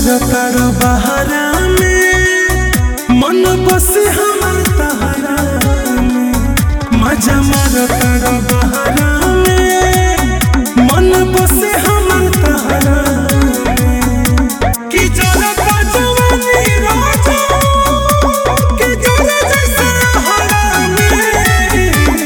मारताड़ बहारा में मन बसे हमर तहरा में। मजा मारताड़ बहारा में मन बसे हमर तहरा में। कि जरता जवानी राजा कि जरे जैसे हरा में।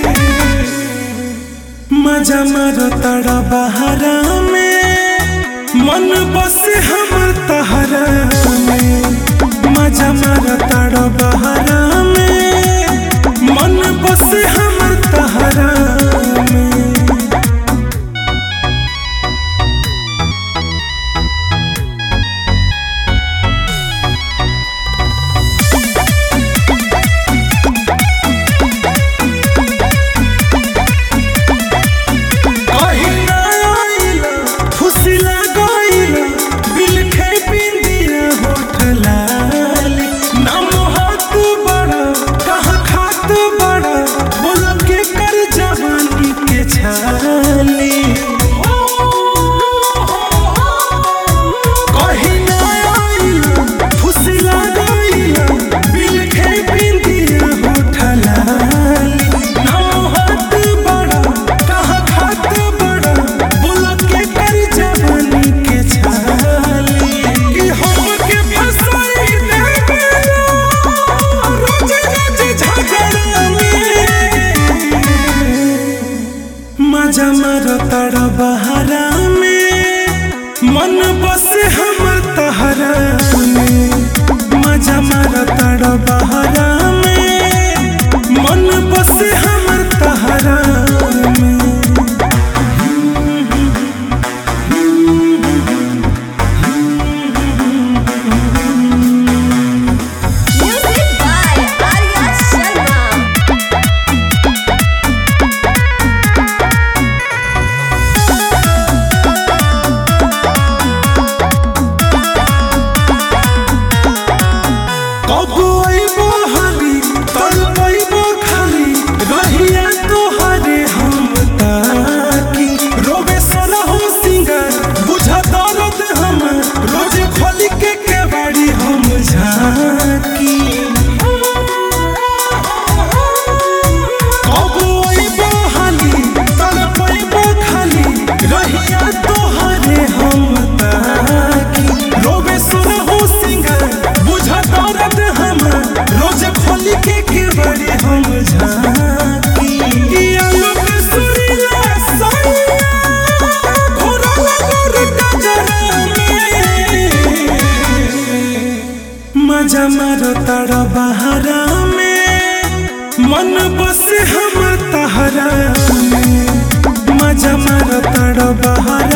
मजा मारताड़ बहारा में मन बसे हमर तहरा में। मजा मारताड़ बहारा में मन बसे हमर तहरा में। मजा मारताड़ बहारा में मन बसे हमर तहरा में। मजा मारताड़ बहारा में मन बसे हमर तहरा में। मजा मारताड़ बहारा में मन बसे हमर तहरा में। मजा मारताड़ बहारा